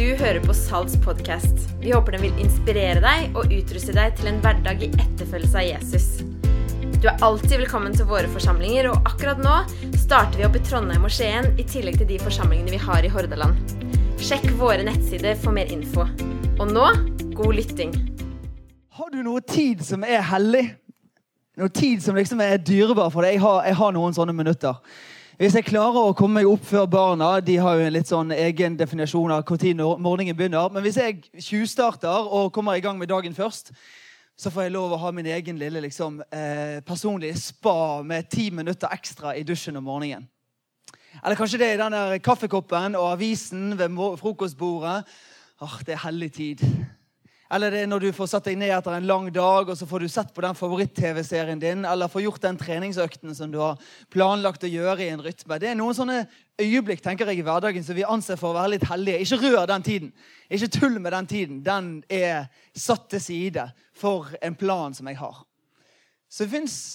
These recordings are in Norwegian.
Du hører på Salts podcast. Vi håper den vil inspirere deg og utruste deg til en hverdag i etterfølgelse av Jesus. Du alltid velkommen til våre forsamlinger, og akkurat nå starter vi opp i Trondheim og Skien i tillegg til de forsamlingene vi har i Hordaland. Sjekk våre nettsider for mer info. Og nå, god lytting. Har du noe tid som hellig? Noe tid som liksom dyrebar for deg? Jeg har noen sånne minutter. Hvis jeg klarer å komme meg opp før barna, de har jo en litt sånn egen definisjon av hvor tid morgenen begynner, men hvis jeg tjuvstarter og kommer i gang med dagen først, så får jeg lov å ha min egen lille personlige spa med 10 minutter ekstra i dusjen om morgenen. Eller kanskje det er den der kaffekoppen og avisen ved frokostbordet. Det hellig tid. Eller det er når du får satt deg ned etter en lang dag, og så får du sett på den favoritt-tv-serien din, eller får gjort den treningsøkten som du har planlagt å gjøre i en rytme. Det er noen sånne øyeblikk, tenker jeg, i hverdagen som vi anser for å være litt hellige. Ikke rør den tiden. Ikke tull med den tiden. Den er satt til side for en plan som jeg har. Så det finnes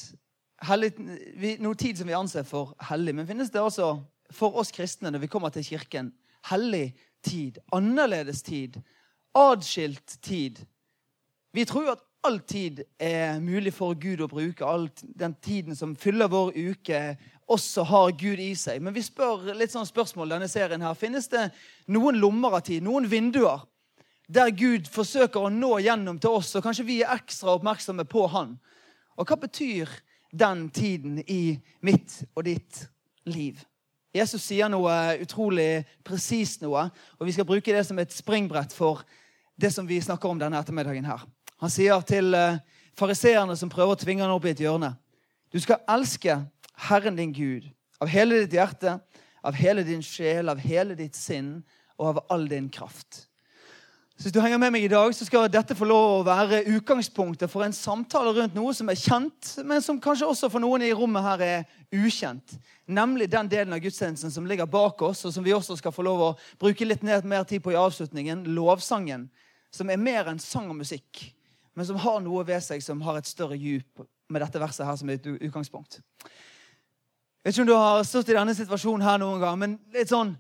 noe tid som vi anser for hellig, men finnes det også for oss kristne når vi kommer til kirken hellig tid, annerledes tid, adskilt tid. Vi tror at all tid er mulig for Gud å bruke, all den tiden som fyller vår uke også har Gud i seg. Men vi spør litt sånn spørsmål denne serien her. Finnes det noen lommer av tid, noen vinduer der Gud forsøker å nå gjennom til oss, og kanskje vi er ekstra oppmerksomme på han? Og hva betyr den tiden i mitt og ditt liv? Jesus sier noe utrolig presist noe, og vi skal bruke det som et springbrett for det som vi snakker om denne ettermiddagen her. Han sier til fariseerne som prøver å tvinge han opp i et hjørne: du skal elske Herren din Gud av hele ditt hjerte, av hele din sjel, av hele ditt sinn og av all din kraft. Så hvis du henger med meg i dag, så skal dette få lov å være utgangspunktet for en samtale rundt noe som er kjent, men som kanskje også for noen i rommet her er ukjent. Nemlig den delen av gudstjenesten som ligger bak oss, og som vi også skal få lov å bruke litt mer tid på i avslutningen, lovsangen, som er mer enn sang og musikk, men som har noe ved seg som har et større djup med dette verset her som er et utgangspunkt. Jeg vet ikke om du har stått i denne situasjonen her noen gang, men litt sånn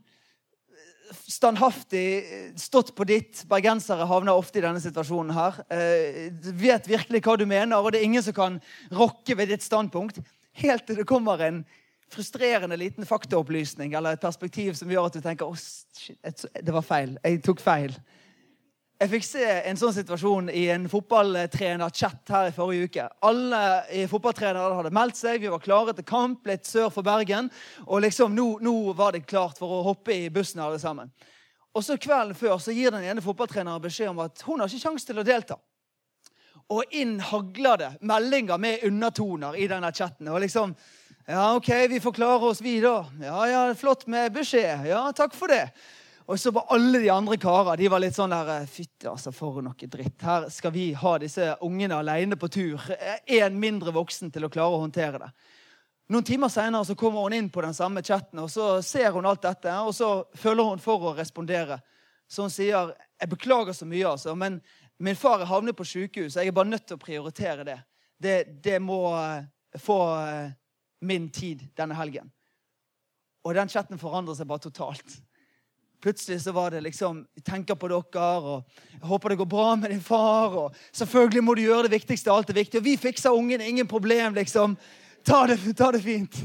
standhaftig, stått på ditt. Bergensere havner ofte i denne situasjonen her. Vet virkelig hva du mener, og det er ingen som kan rokke ved ditt standpunkt. Helt til det kommer en frustrerende liten faktaopplysning, eller et perspektiv som gjør at du tenker, shit, det var feil, jeg tok feil. Jeg fikk se en sånn situasjon i en fotballtrener-chat her i forrige uke. Alle fotballtrenere hadde meldt seg, vi var klare til kamp litt sør for Bergen, og liksom nå var det klart for å hoppe i bussen alle sammen. Og så kvelden før så gir den ene fotballtreneren beskjed om at hun har ikke sjans til å delta. Og inn hagler det meldinger med undertoner i denne chatten, og liksom, ja ok, vi får klare oss vi da. Ja, flott med beskjed, ja takk for det. Og så var alle de andre karer, de var litt sånn der, fytte altså for noe dritt. Her skal vi ha disse ungene alene på tur. En mindre voksen til å klare å håndtere det. Noen timer senere så kommer hun inn på den samme chatten, og så ser hun alt dette, og så føler hun for å respondere. Så hun sier, jeg beklager så mye altså, men min far er havnet på sykehus, jeg er bare nødt til å prioritere det. Det må få min tid denne helgen. Og den chatten forandrer seg bare totalt. Plutselig så var det liksom, jeg tenker på dere, og jeg håper det går bra med din far, og selvfølgelig må du gjøre det viktigste, alt er viktig, og vi fikser ungen, ingen problem, liksom. Ta det fint.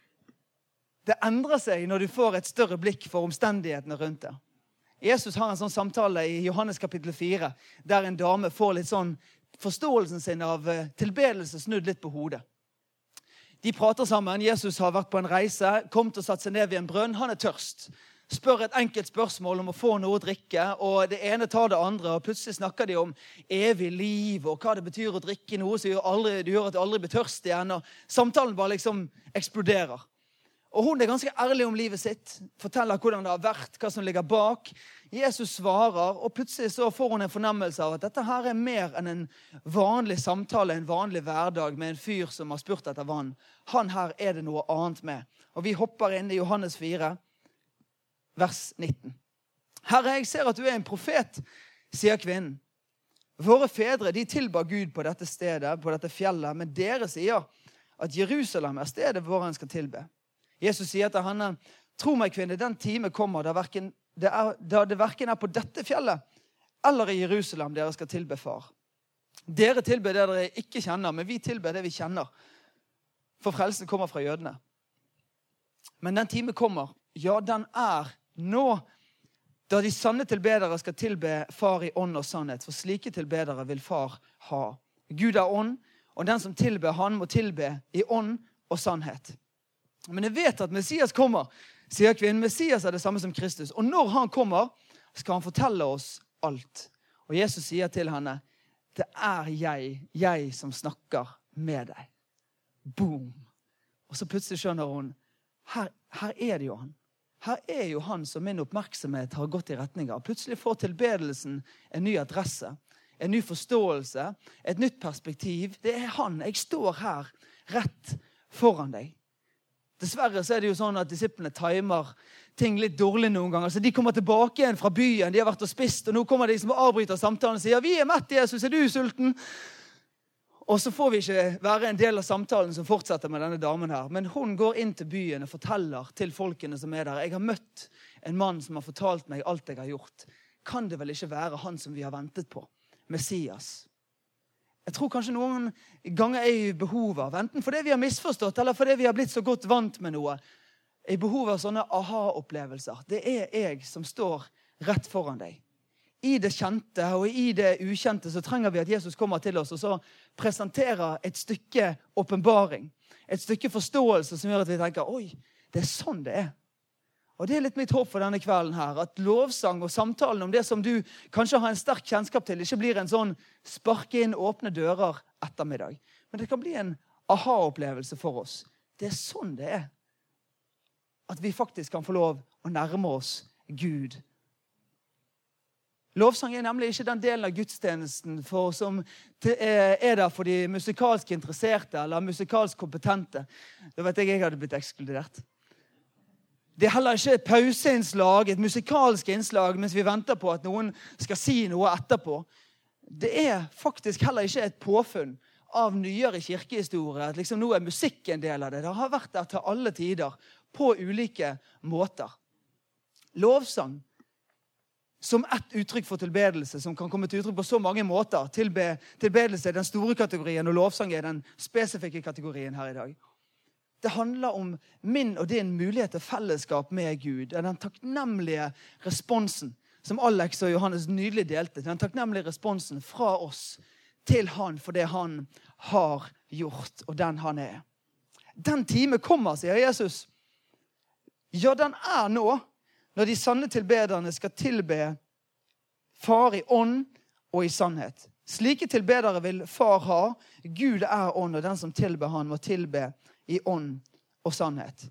Det endrer seg når du får et større blikk for omstendighetene rundt det. Jesus har en sånn samtale i Johannes kapittel 4, der en dame får litt sånn forståelsen sin av tilbedelse snudd litt på hodet. De prater sammen, Jesus har vært på en reise, kommet og satt seg ned ved en brønn, han er tørst. Spør et enkelt spørsmål om å få noe å drikke, og det ene tar det andre, og plutselig snakker de om evig liv, og hva det betyr å drikke noe, så det gjør at du aldri blir tørst igjen, og samtalen bare liksom eksploderer. Og hun er ganske ærlig om livet sitt, forteller hvordan det har vært, hva som ligger bak. Jesus svarer, og plutselig så får hun en fornemmelse av at dette her er mer enn en vanlig samtale, en vanlig hverdag med en fyr som har spurt etter vann. Han her er det noe annet med. Og vi hopper inn i Johannes 4, vers 19. Herre, jeg ser at du er en profet, sier kvinnen. Våre fedre, de tilba Gud på dette stedet, på dette fjellet, men dere sier at Jerusalem er stedet hvor han skal tilbe. Jesus sier til henne, tro meg kvinne, den time kommer da hverken da det hverken på dette fjellet eller i Jerusalem dere skal tilbe far. Dere tilber det dere ikke kjenner, men vi tilber det vi kjenner. For frelsen kommer fra jødene. Men den time kommer, ja, den nå, da de sanne tilbedere skal tilbe far i ånd og sannhet. For slike tilbedere vil far ha. Gud ånd, og den som tilber han må tilbe i ånd og sannhet. Men jeg vet at Messias kommer, sier kvinnen. Messias det samme som Kristus. Og når han kommer, skal han fortelle oss alt. Og Jesus sier til henne, det jeg som snakker med deg. Boom! Og så plutselig skjønner hun, her det jo han. Her jo han som min oppmerksomhet har gått i retning av. Plutselig får tilbedelsen en ny adresse, en ny forståelse, et nytt perspektiv. Det han. Jeg står her rett foran deg. Dessverre så det jo sånn at disiplene timer ting litt dårlig noen ganger. Så de kommer tilbake igjen fra byen, de har vært og spist, og nå kommer de som avbryter samtalen og sier, vi mett, Jesus, du sulten? Og så får vi ikke være en del av samtalen som fortsetter med denne damen her. Men hun går inn til byen og forteller til folkene som der, jeg har møtt en mann som har fortalt meg alt jeg har gjort. Kan det vel ikke være han som vi har ventet på? Messias. Jeg tror kanskje noen ganger i behov av, enten fordi vi har misforstått, eller fordi vi har blitt så godt vant med noe, i behov av sånne aha-opplevelser. Det jeg som står rett foran deg. I det kjente og i det ukjente så trenger vi at Jesus kommer til oss og så presenterer et stykke åpenbaring. Et stykke forståelse som gjør at vi tenker, oi, det sånn det Og det litt mitt håp for denne kvelden her, at lovsang og samtalen om det som du kanskje har en sterk kjennskap til, ikke blir en sånn sparke inn åpne dører ettermiddag. Men det kan bli en aha-opplevelse for oss. Det sånn det At vi faktisk kan få lov å nærme oss Gud. Lovsang nemlig ikke den delen av gudstjenesten som der for de musikalsk interesserte eller musikalsk kompetente. Da vet jeg hadde blitt ekskludert. Det heller ikke et pauseinnslag, et musikalsk innslag, mens vi venter på at noen skal si noe etterpå. Det faktisk heller ikke et påfunn av nyere kirkehistorie, at liksom nå musikk en del av det. Det har vært der til alle tider, på ulike måter. Lovsang, som ett uttrykk for tilbedelse, som kan komme til uttrykk på så mange måter. Tilbedelse den store kategorien, og lovsang den spesifikke kategorien her i dag. Det handler om min og din mulighet til fellesskap med Gud. Den takknemlige responsen, som Alex og Johannes nydelig delte. Den takknemlige responsen fra oss til han for det han har gjort, og den han Den time kommer, sier Jesus. Ja, den nå, når de sanne tilbederne skal tilbe far i ånd og i sannhet. Slike tilbedere vil far ha. Gud ånd, og den som tilber han må tilbe i ånd og sannhet.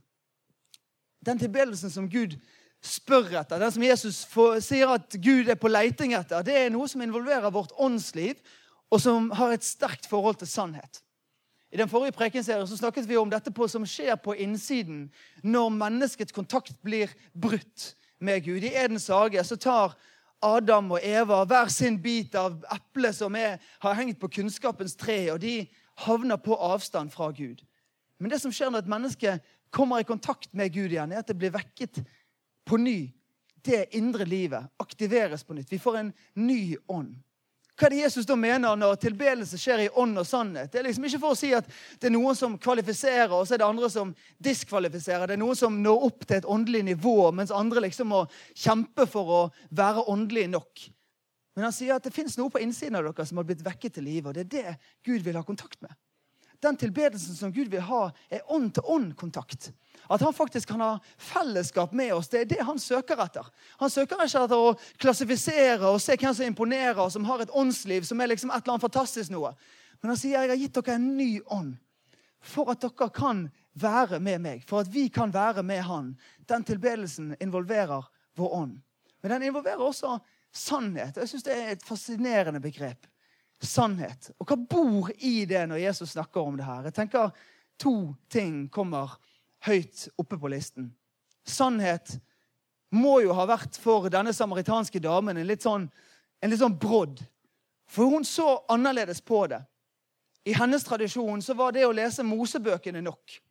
Den tilbedelsen som Gud spør etter, den som Jesus sier at Gud på leiting etter, det noe som involverer vårt åndsliv, og som har et sterkt forhold til sannhet. I den forrige prekenserien så snakket vi om dette som skjer på innsiden, når menneskets kontakt blir brutt med Gud. I Edens hage så tar Adam og Eva hver sin bit av eplet som har hengt på kunnskapens tre, og de havner på avstand fra Gud. Men det som skjer når et menneske kommer i kontakt med Gud igjen, at det blir vekket på ny. Det indre livet aktiveres på nytt. Vi får en ny ånd. Hva det Jesus da mener når tilbedelse skjer i ånd og sannhet? Det liksom ikke for å si at det noen som kvalifiserer, og så det andre som diskvalifiserer. Det noen som når opp til et åndelig nivå, mens andre liksom må kjempe for å være åndelig nok. Men han sier at det finnes noe på innsiden av dere som har blitt vekket til livet, og det det Gud vil ha kontakt med. Den tilbedelsen som Gud vil ha ånd-til-ånd-kontakt. At han faktisk kan ha fellesskap med oss, det det han søker etter. Han søker ikke etter å klassifisere og se hvem som imponerer, og som har et åndsliv som liksom et eller annet fantastisk noe. Men han sier, jeg har gitt dere en ny ånd, for at dere kan være med meg, for at vi kan være med han. Den tilbedelsen involverer vår ånd. Men den involverer også sannhet. Jeg synes det et fascinerende begrep. Sannhet. Og hva bor i det når Jesus snakker om det her? Jeg tenker 2 ting kommer høyt oppe på listen. Sannhet må jo ha vært for denne samaritanske damen en litt sånn brodd. For hun så annerledes på det. I hennes tradisjon så var det å lese Mosebøkene nok.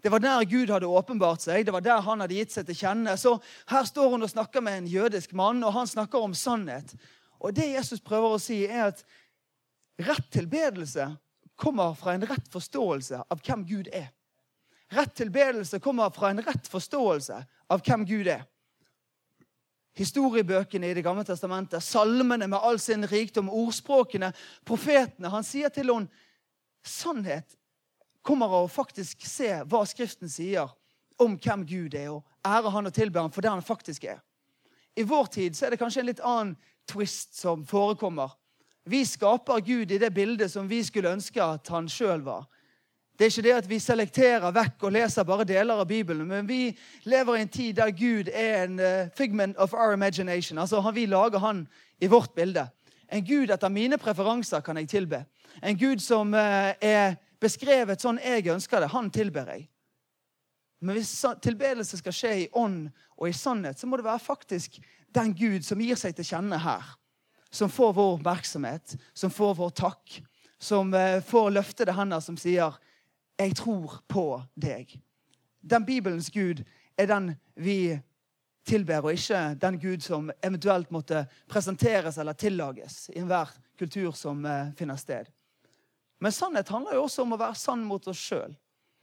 Det var der Gud hadde åpenbart seg. Det var der han hadde gitt seg til kjenne. Så her står hun og snakker med en jødisk mann, og han snakker om sannhet. Og det Jesus prøver å si at rett tilbedelse kommer fra en rett forståelse av hvem Gud er. Rett tilbedelse kommer fra en rett forståelse av hvem Gud er. Historiebøkene i det gamle testamentet, salmene med all sin rikdom, ordspråkene, profetene, han sier til henne, sannhet kommer av å faktisk se hva Skriften sier om hvem Gud er, og ære han og tilbe han for det han faktisk er. I vår tid så er det kanskje en litt annen twist som forekommer. Vi skaper Gud i det bildet som vi skulle ønske at han selv var. Det er ikke det at vi selekterer vekk og leser bare deler av Bibelen, men vi lever i en tid der Gud er en figment of our imagination. Altså vi lager han i vårt bilde. En Gud etter mine preferanser kan jeg tilbe. En Gud som er beskrevet sånn jeg ønsker det, han tilber jeg. Men hvis tilbedelse skal skje i ånd og i sannhet, så må det være faktisk den Gud som gir seg til kjenne her. Som får vår oppmerksomhet, som får vår takk, som får løftede hender som sier, jeg tror på deg. Den Bibelens Gud er den vi tilber, og ikke den Gud som eventuelt måtte presenteres eller tillages i enhver kultur som finner sted. Men sannhet handler jo også om å være sann mot oss selv.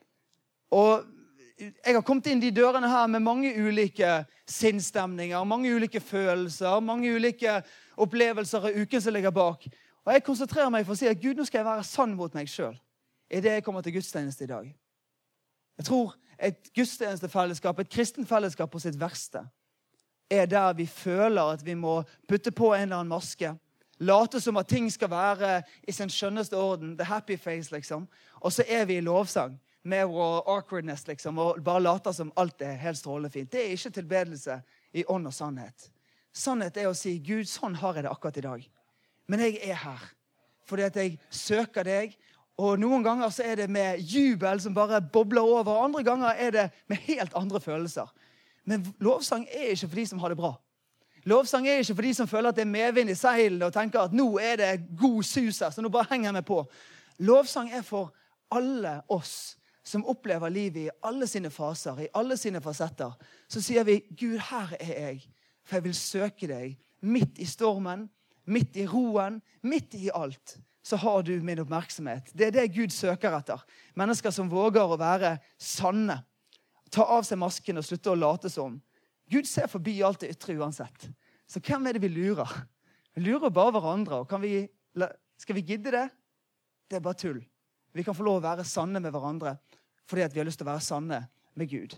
Og jeg har kommet inn de dørene her med mange ulike sinnstemninger, mange ulike følelser, mange ulike opplevelser av uken som ligger bak. Og jeg konsentrerer meg for å si at Gud, nå skal jeg være sann mot meg selv. I det jeg kommer til gudstjeneste i dag. Jeg tror et gudstjenestefellesskap, et kristen fellesskap på sitt verste, er der vi føler at vi må putte på en eller annen maske, late som at ting skal være i sin skjønneste orden, the happy face liksom, og så er vi i lovsang med vår awkwardness liksom, og bare later som alt er helt strålende fint. Det er ikke tilbedelse i ånd og sannhet. Sannhet er å si, Gud, sånn har jeg det akkurat i dag. Men jeg er her, fordi at jeg søker deg, og noen ganger så er det med jubel som bare bobler over, og andre ganger er det med helt andre følelser. Men lovsang er ikke for de som har det bra. Lovsang er ikke for de som føler at det er medvind i seilene og tenker at nå er det god sus her, så nå bare henger jeg meg på. Lovsang er for alle oss som opplever livet i alle sine faser, i alle sine fasetter. Så sier vi, Gud, her er jeg, for jeg vil søke deg midt i stormen, midt i roen, midt i alt. Så har du min oppmerksomhet. Det er det Gud søker etter. Mennesker som våger å være sanne. Ta av seg masken og slutte å late som. Gud ser forbi alt det ytre uansett. Så hvem er det vi lurer? Vi lurer bare hverandre. Og skal vi gidde det? Det er bare tull. Vi kan få lov å være sanne med hverandre fordi at vi har lyst til å være sanne med Gud.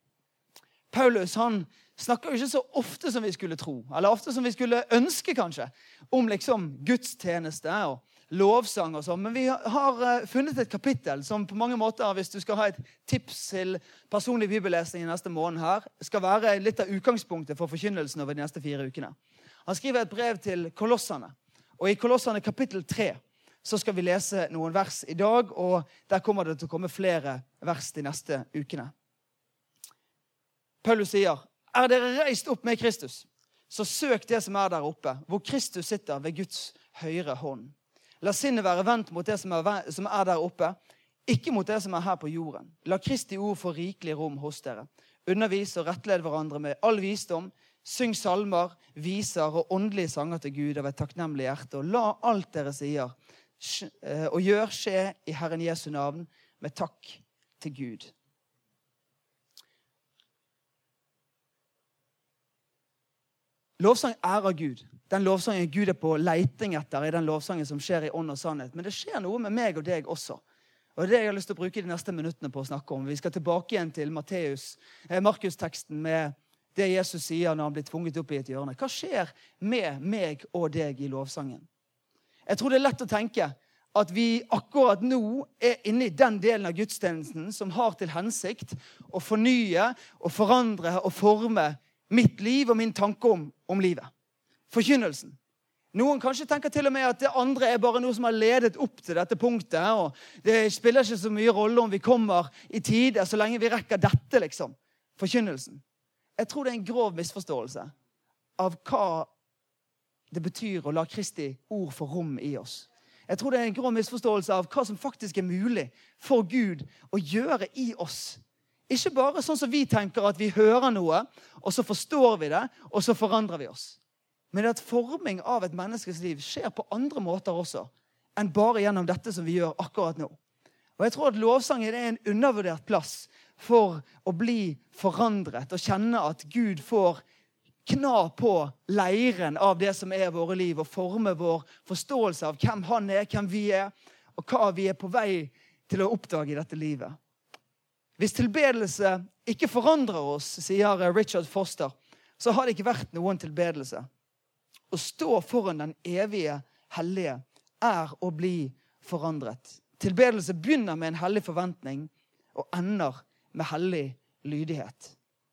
Paulus, han snakker jo ikke så ofte som vi skulle tro, eller ofte som vi skulle ønske kanskje, om liksom gudstjeneste og lovsang og sånn, men vi har funnet et kapittel som på mange måter, hvis du skal ha et tips til personlig bibellesning i neste måned her, skal være litt av utgangspunktet for forkynnelsen over de neste 4 ukene. Han skriver et brev til Kolossene, og i Kolossene kapittel 3 så skal vi lese noen vers i dag, og der kommer det til å komme flere vers de neste ukene. Paulus sier, er dere reist opp med Kristus, så søk det som er der oppe, hvor Kristus sitter ved Guds høyre hånd. La sinnet være vendt mot det som er der oppe, ikke mot det som er her på jorden. La Kristi ord få rikelig rom hos dere. Undervis og rettled hverandre med all visdom, syng salmer, viser og åndelige sanger til Gud av et takknemlig hjerte, og la alt dere sier og gjør skje i Herren Jesu navn med takk til Gud. Lovsang ærer Gud. Den lovsangen Gud er på leiting etter i den lovsangen som skjer i ånd og sannhet. Men det skjer noe med meg og deg også. Og det er det jeg har lyst til å bruke de neste minuttene på å snakke om. Vi skal tilbake igjen til Markus-teksten med det Jesus sier når han blir tvunget opp i et hjørne. Hva skjer med meg og deg i lovsangen? Jeg tror det er lett å tenke at vi akkurat nå er inne i den delen av gudstjenesten som har til hensikt å fornye og forandre og forme mitt liv og min tanke om livet. Forkynnelsen. Noen kanskje tenker til og med at det andre er bare noe som har ledet opp til dette punktet, og det spiller ikke så mye rolle om vi kommer i tide, så lenge vi rekker dette, liksom. Forkynnelsen. Jeg tror det er en grov misforståelse av hva det betyr å la Kristi ord få rom i oss. Jeg tror det er en grov misforståelse av hva som faktisk er mulig for Gud å gjøre i oss Ikke bare sånn som vi tenker at vi hører noe, og så forstår vi det, og så forandrer vi oss. Men at forming av et menneskes liv skjer på andre måter også, enn bare gjennom dette som vi gjør akkurat nå. Og jeg tror at lovsangen er en undervurdert plass for å bli forandret, og kjenne at Gud får kna på leiren av det som er våre liv, og forme vår forståelse av hvem han er, hvem vi er, og hva vi er på vei til å oppdage i dette livet. Hvis tilbedelse ikke forandrer oss, sier Richard Foster, så har det ikke vært noen tilbedelse. Å stå foran den evige hellige er å bli forandret. Tilbedelse begynner med en hellig forventning, og ender med hellig lydighet.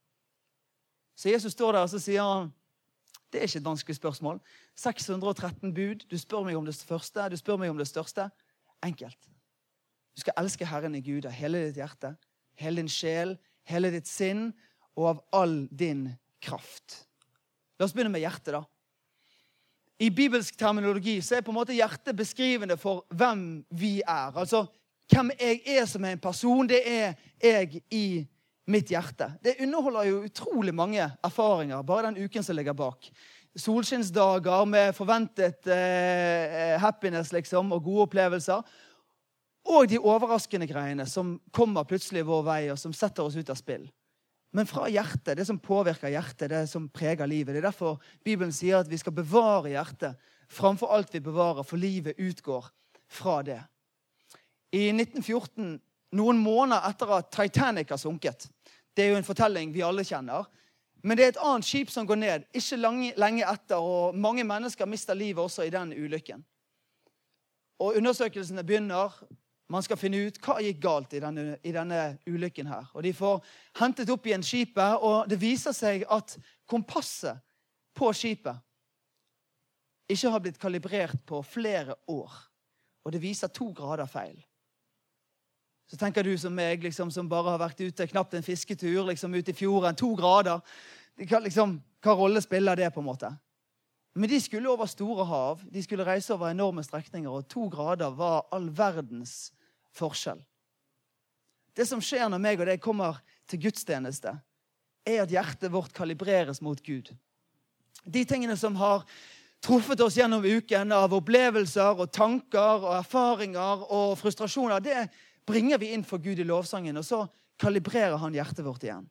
Så Jesus står der og så sier han, det er ikke et vanskelig spørsmål. 613 bud, du spør meg om det første, du spør meg om det største. Enkelt. Du skal elske Herren i Gud av hele ditt hjerte, hele din sjel, hele ditt sinn, og av all din kraft. La oss begynne med hjertet da. I bibelsk terminologi så er på en måte hjertet beskrivende for hvem vi er. Altså, hvem jeg er som en person, det er jeg i mitt hjerte. Det inneholder jo utrolig mange erfaringer, bare den uken som ligger bak. Solskinnsdager med forventet happiness liksom, og gode opplevelser. Og de overraskende greiene som kommer plutselig vår vei, og som setter oss ut av spill. Men fra hjertet, det som påvirker hjertet, det som preger livet. Det er derfor Bibelen sier at vi skal bevare hjertet framfor alt vi bevarer, for livet utgår fra det. I 1914, noen måneder etter at Titanic har sunket, det er jo en fortelling vi alle kjenner, men det er et annet skip som går ned, ikke lenge etter, og mange mennesker mister livet også i den ulykken. Og undersøkelsene begynner. Man skal finne ut hva gikk galt i denne ulykken her. Og de får hentet opp igjen skipet, og det viser seg at kompasset på skipet ikke har blitt kalibrert på flere år. Og det viser 2 grader feil. Så tenker du som meg, liksom, som bare har vært ute, knapt en fisketur, liksom ut i fjorden, 2 grader. Hva rolle spiller det på en måte? Men de skulle over store hav, de skulle reise over enorme strekninger, og 2 grader var all verdens forskjell. Det som skjer når meg og deg kommer til gudstjeneste, er at hjertet vårt kalibreres mot Gud. De tingene som har truffet oss gjennom uken av opplevelser og tanker og erfaringer og frustrasjoner, det bringer vi inn for Gud i lovsangen, og så kalibrerer han hjertet vårt igjen.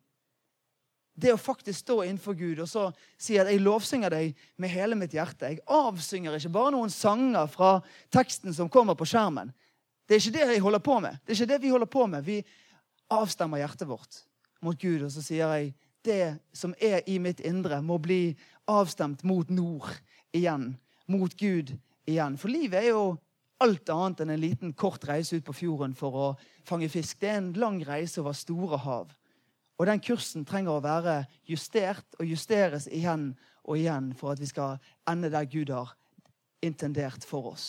Det å faktisk stå innenfor Gud og så si at jeg lovsynger deg med hele mitt hjerte. Jeg avsynger ikke bare noen sanger fra teksten som kommer på skjermen. Det er ikke det jeg holder på med. Det er ikke det vi holder på med. Vi avstemmer hjertet vårt mot Gud, og så sier jeg det som er i mitt indre må bli avstemt mot nord igjen, mot Gud igjen. For livet er jo alt annet enn en liten kort reise ut på fjorden for å fange fisk. Det er en lang reise over store hav. Og den kursen trenger å være justert og justeres igjen og igjen for at vi skal ende der Gud har intendert for oss.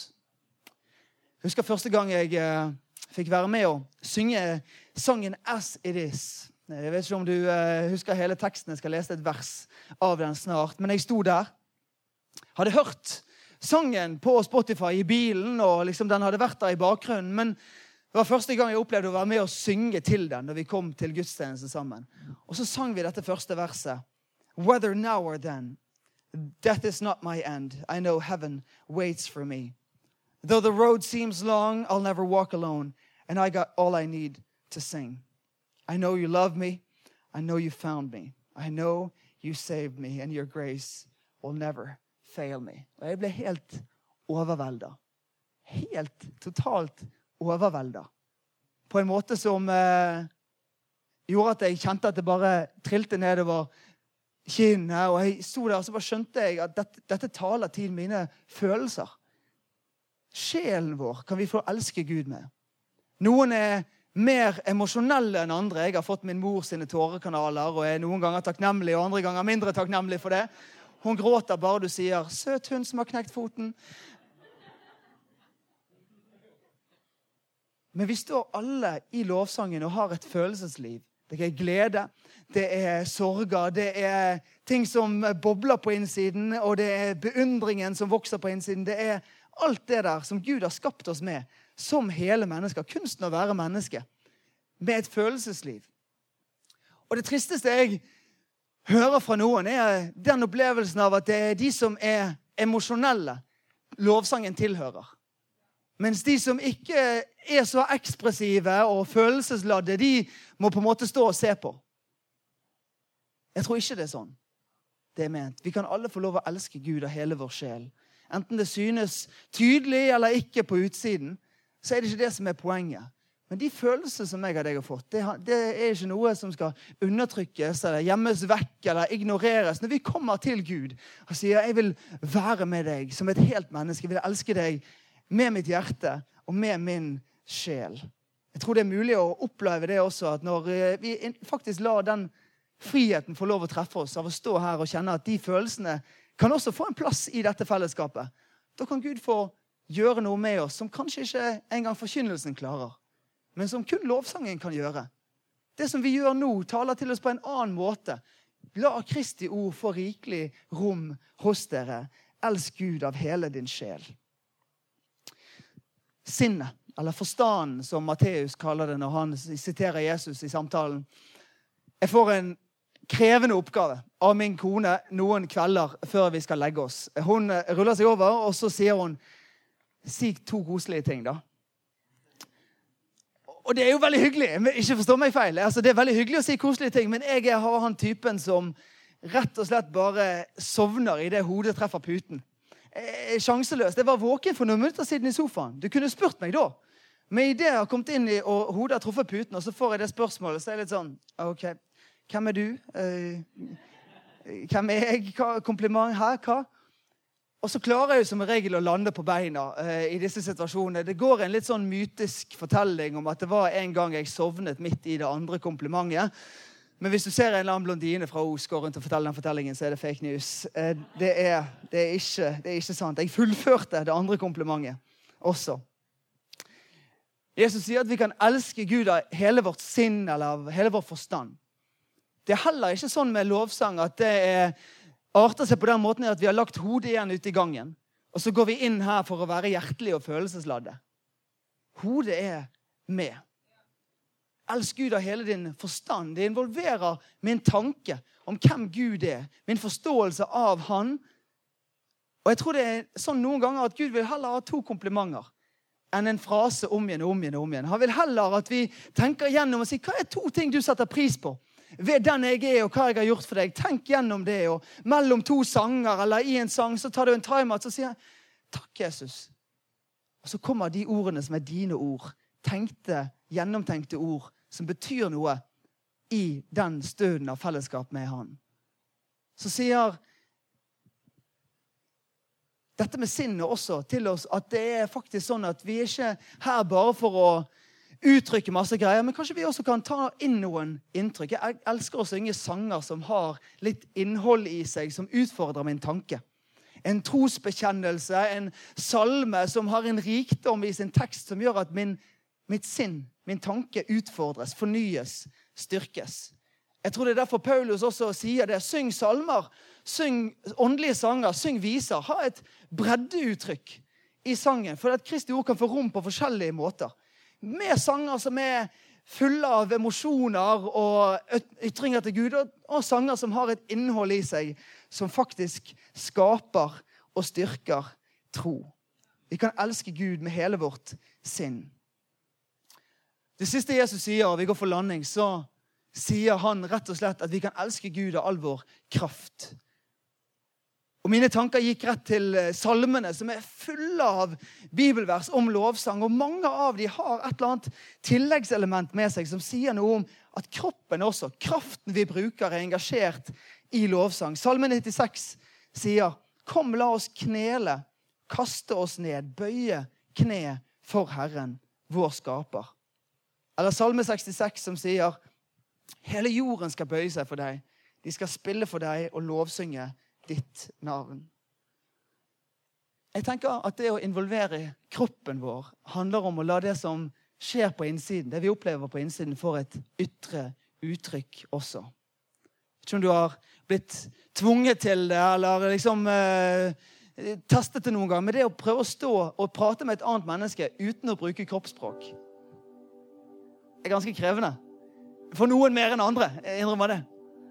Jeg husker første gang jeg fikk være med å synge sangen As It Is. Jeg vet ikke om du husker hele teksten, jeg skal lese et vers av den snart. Men jeg sto der, hadde hørt sangen på Spotify i bilen, og liksom den hadde vært der i bakgrunnen, men det var første gang jeg opplevde å være med og synge til den når vi kom til gudstjenesten sammen. Og så sang vi dette første verset. Whether now or then, death is not my end. I know heaven waits for me. Though the road seems long, I'll never walk alone. And I got all I need to sing. I know you love me. I know you found me. I know you saved me. And your grace will never fail me. Og jeg ble helt overveldet. Helt, totalt overveldet. På en måte som gjorde at jeg kjente at det bare trilte nedover kinnet, og jeg sto der og så bare skjønte jeg at dette taler til mine følelser. Sjelen vår kan vi få elske Gud med. Noen er mer emosjonelle enn andre. Jeg har fått min mor sine tårekanaler, og er noen ganger takknemlig, og andre ganger mindre takknemlig for det. Hun gråter bare du sier, søt hund som har knekt foten. Men vi står alle i lovsangen og har et følelsesliv. Det er glede, det er sorger, det er ting som bobler på innsiden, og det er beundringen som vokser på innsiden. Det er alt det der som Gud har skapt oss med, som hele mennesker. Kunsten å være menneske, med et følelsesliv. Og det tristeste jeg hører fra noen den opplevelsen av at det de som emosjonelle lovsangen tilhører. Mens de som ikke så ekspressive og følelsesladde, de må på en måte stå og se på. Jeg tror ikke det sånn. Det ment. Vi kan alle få lov å elske Gud av hele vår sjel. Enten det synes tydelig eller ikke på utsiden, så det ikke det som poenget. Men de følelser som jeg og deg har fått, det ikke noe som skal undertrykkes, eller gjemmes vekk, eller ignoreres. Når vi kommer til Gud og sier, jeg vil være med deg som et helt menneske, jeg vil elske deg med mitt hjerte og med min sjel. Jeg tror det mulig å oppleve det også, at når vi faktisk lar den friheten få lov å treffe oss, av å stå her og kjenne at de følelsene kan også få en plass i dette fellesskapet, da kan Gud få gjøre noe med oss som kanskje ikke engang forkynnelsen klarer, men som kun lovsangen kan gjøre. Det som vi gjør nå taler til oss på en annen måte. La Kristi ord få rikelig rom hos dere. Elsk Gud av hele din sjel. Sinnet, eller forstanden, som Matteus kaller det når han siterer Jesus i samtalen. Jeg får en krevende oppgave av min kone noen kvelder før vi skal legge oss. Hun ruller seg over, og så sier hun, si 2 koselige ting da. Og det jo veldig hyggelig, ikke forstå meg feil. Altså, det veldig hyggelig å si koselige ting, men jeg har han typen som rett og slett bare sovner i det hodet treffer puten. Sjanseløst. Jeg var våken for noen minutter siden i sofaen. Du kunne spurt meg da. Men i det jeg har kommet inn i, og hodet har truffet puten, og så får jeg det spørsmålet, så litt sånn, ok, hvem du? Hvem jeg? Kompliment her? Hva? Og så klarer jeg som regel å lande på beina i disse situasjonene. Det går en litt sånn mytisk fortelling om at det var en gang jeg sovnet midt i det andre komplimentet. Men hvis du ser en eller annen blondine fra Os gå rundt og fortelle den fortellingen, så det fake news. Det ikke sant. Jeg fullførte det andre komplimentet også. Jesus sier at vi kan elske Gud av hele vårt sinn eller av hele vår forstand. Det heller ikke sånn med lovsang at det arter seg på den måten at vi har lagt hodet igjen ute i gangen, og så går vi inn her for å være hjertelige og følelsesladde. Hodet med. Elsk Gud av hele din forstand. Det involverer min tanke om hvem Gud min forståelse av han. Og jeg tror det sånn noen ganger at Gud vil heller ha 2 komplimenter enn en frase om igjen og om igjen og om igjen. Han vil heller at vi tenker gjennom og sier, hva 2 ting du setter pris på? Ved den jeg og hva jeg har gjort for deg. Tenk gjennom det, og mellom 2 sanger, eller i en sang, så tar du en timeout, så sier jeg, takk Jesus. Og så kommer de ordene som dine ord, gjennomtenkte ord, som betyr noe i den stunden av fellesskap med han. Så sier dette med sinnet også til oss, at det faktisk sånn at vi ikke her bare for å uttrykke masse greier, men kanskje vi også kan ta inn noen inntrykk. Jeg elsker å synge sanger som har litt innhold i seg, som utfordrer min tanke. En trosbekjennelse, en salme som har en rikdom i sin tekst, som gjør at mitt sinn, min tanke utfordres, fornyes, styrkes. Jeg tror det derfor Paulus også sier det. Syng salmer, syng åndelige sanger, syng viser. Ha et breddeuttrykk i sangen, for at Kristi ord kan få rom på forskjellige måter. Med sanger som fulle av emosjoner og ytringer til Gud, og sanger som har et innhold i seg, som faktisk skaper og styrker tro. Vi kan elske Gud med hele vårt sinn. Det siste Jesus sier, og vi går for landing, så sier han rett og slett at vi kan elske Gud av all vår kraft. Og mine tanker gikk rett til salmene, som fulle av bibelvers om lovsang, og mange av de har et eller annet tilleggselement med seg, som sier noe om at kroppen også, kraften vi bruker, engasjert i lovsang. Salme 96 sier, kom la oss knele, kaste oss ned, bøye kne for Herren, vår skaper. Eller Salme 66 som sier, hele jorden skal bøye seg for deg, de skal spille for deg og lovsynge ditt navn. Jeg tenker at det å involvere kroppen vår handler om å la det som skjer på innsiden, det vi opplever på innsiden, får et ytre uttrykk også. Jeg vet ikke om du har blitt tvunget til det, eller liksom testet det noen gang, men det å prøve å stå og prate med et annet menneske uten å bruke kroppsspråk er ganske krevende. For noen mer enn andre, jeg innrømmer det.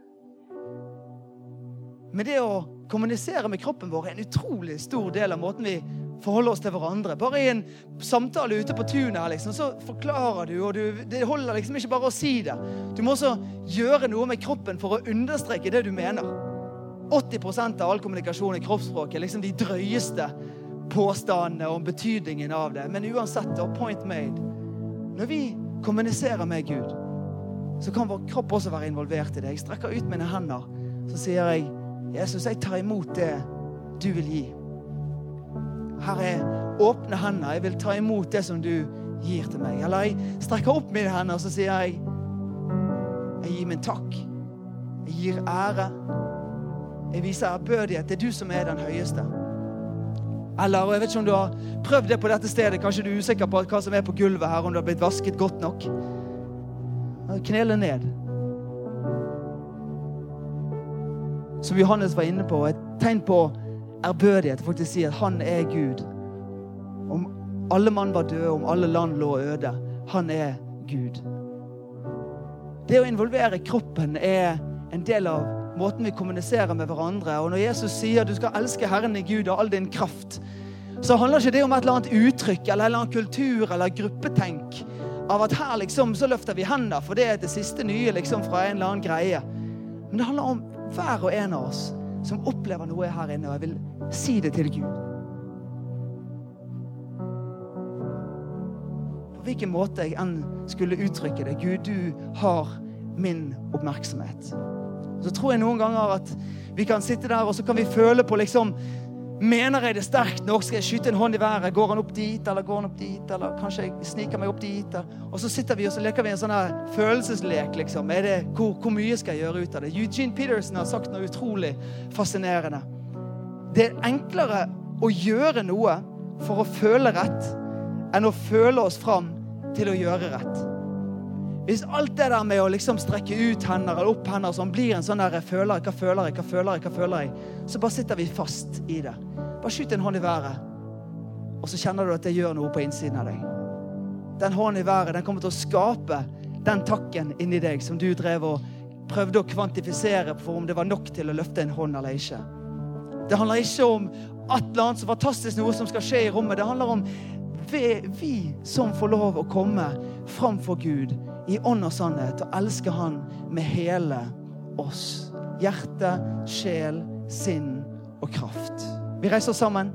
Men det å kommunisere med kroppen vår en utrolig stor del av måten vi forholder oss til hverandre. Bare i en samtale ute på tunet her, liksom, så forklarer du, og det holder liksom ikke bare å si det. Du må også gjøre noe med kroppen for å understreke det du mener. 80% av all kommunikasjon i kroppsspråket, liksom de drøyeste påstandene om betydningen av det. Men uansett, point made. Når vi kommuniserer med Gud, så kan vår kropp også være involvert i det. Jeg strekker ut mine hender, så sier jeg, Jesus, jeg tar imot det du vil gi. Her åpne hender, jeg vil ta imot det som du gir til meg. Eller jeg strekker opp mine hender, så sier jeg gir min takk. Jeg gir ære. Jeg viser ærbødighet. Det du som den høyeste. Eller, og jeg vet ikke om du har prøvd det på dette stedet, kanskje du usikker på hva som på gulvet her, om du har blitt vasket godt nok. Knele ned. Som Johannes var inne på, et tegn på ærbødighet, faktisk si at han Gud. Om alle mann var døde, om alle land lå øde, han Gud. Det å involvere kroppen en del av måten vi kommuniserer med hverandre. Og når Jesus sier du skal elske Herren i Gud og all din kraft, så handler ikke det om et eller annet uttrykk, eller en eller annen kultur, eller gruppetenk, av at her liksom så løfter vi hender, for det det siste nye liksom fra en eller annen greie. Men det handler om hver og en av oss som opplever noe her inne, og jeg vil si det til Gud. På hvilken måte jeg enn skulle uttrykke det, Gud, du har min oppmerksomhet. Så tror jeg noen ganger at vi kan sitte der, og så kan vi føle på liksom, mener jeg det sterkt nok, skal jeg skyte en hånd i været, går han opp dit, eller går han opp dit, eller kanskje jeg sniker meg opp dit, og så sitter vi og så leker vi en sånn her følelseslek, liksom. Hvor mye skal jeg gjøre ut av det? Eugene Peterson har sagt noe utrolig fascinerende. Det enklere å gjøre noe for å føle rett, enn å føle oss fram til å gjøre rett. Hvis alt det der med å liksom strekke ut hender eller opp hender som blir en sånn der hva føler jeg, så bare sitter vi fast i det. Bare skyt en hånd i været, og så kjenner du at det gjør noe på innsiden av deg. Den hånden i været, den kommer til å skape den takken inni deg som du drev og prøvde å kvantifisere for om det var nok til å løfte en hånd eller ikke. Det handler ikke om et eller annet så fantastisk noe som skal skje i rommet. Det handler om vi som får lov å komme framfor Gud i ånd og sannhet og elske han med hele oss. Hjerte, sjel, sinn og kraft. Vi reiser sammen.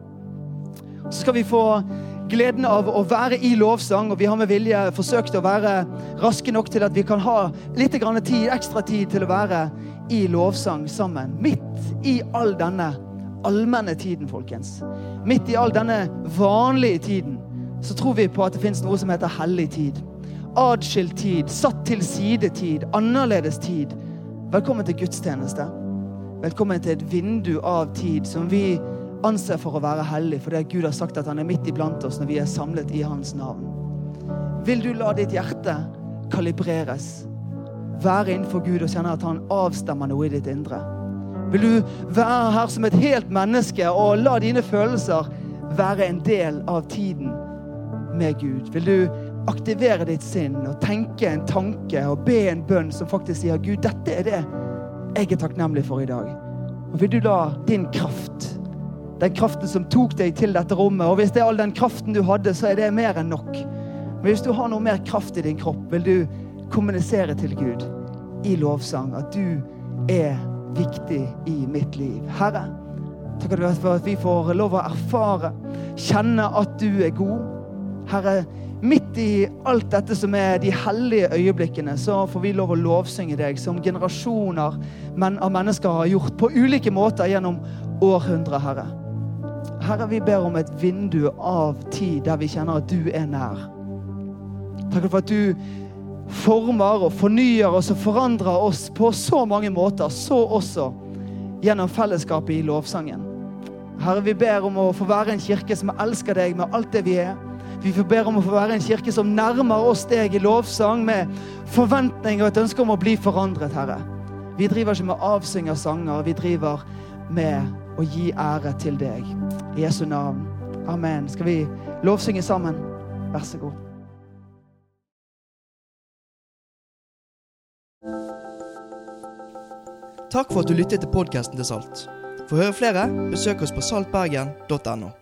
Så skal vi få gleden av å være i lovsang, og vi har med vilje forsøkt å være raske nok til at vi kan ha litt tid, ekstra tid til å være i lovsang sammen. Midt i all denne allmenne tiden, folkens. Midt i all denne vanlige tiden, så tror vi på at det finnes noe som heter hellig tid. Adskilt tid, satt til side tid, annerledes tid. Velkommen til gudstjeneste. Velkommen til et vindu av tid som vi anser for å være hellig, fordi Gud har sagt at han midt iblant oss når vi samlet i hans navn. Vil du la ditt hjerte kalibreres? Være innenfor Gud og kjenne at han avstemmer noe i ditt indre? Vil du være her som et helt menneske og la dine følelser være en del av tiden med Gud? Vil du aktivere ditt sinn og tenke en tanke og be en bønn som faktisk sier Gud, dette det jeg takknemlig for i dag. Og vil du la din kraft, den kraften som tok deg til dette rommet, og hvis det all den kraften du hadde, så det mer enn nok. Men hvis du har noe mer kraft i din kropp, vil du kommunisere til Gud i lovsang at du viktig i mitt liv. Herre, takker du for at vi får lov å erfare, kjenne at du god. Herre, midt i alt dette som de hellige øyeblikkene, så får vi lov å lovsynge deg som generasjoner av mennesker har gjort på ulike måter gjennom århundrer, Herre. Herre, vi ber om et vindu av tid der vi kjenner at du nær. Takk for at du former og fornyer oss og forandrer oss på så mange måter, så også gjennom fellesskapet i lovsangen. Herre, vi ber om å få være en kirke som elsker deg med alt det vi Vi ber om å få være en kirke som nærmer oss deg i lovsang med forventning og et ønske om å bli forandret, Herre. Vi driver ikke med avsyng av sanger, vi driver med å gi ære til deg. I Jesu navn. Amen. Skal vi lovsynge sammen? Vær så god. Takk for at du lyttet til podcasten til Salt. For å høre flere, besøk oss på saltbergen.no.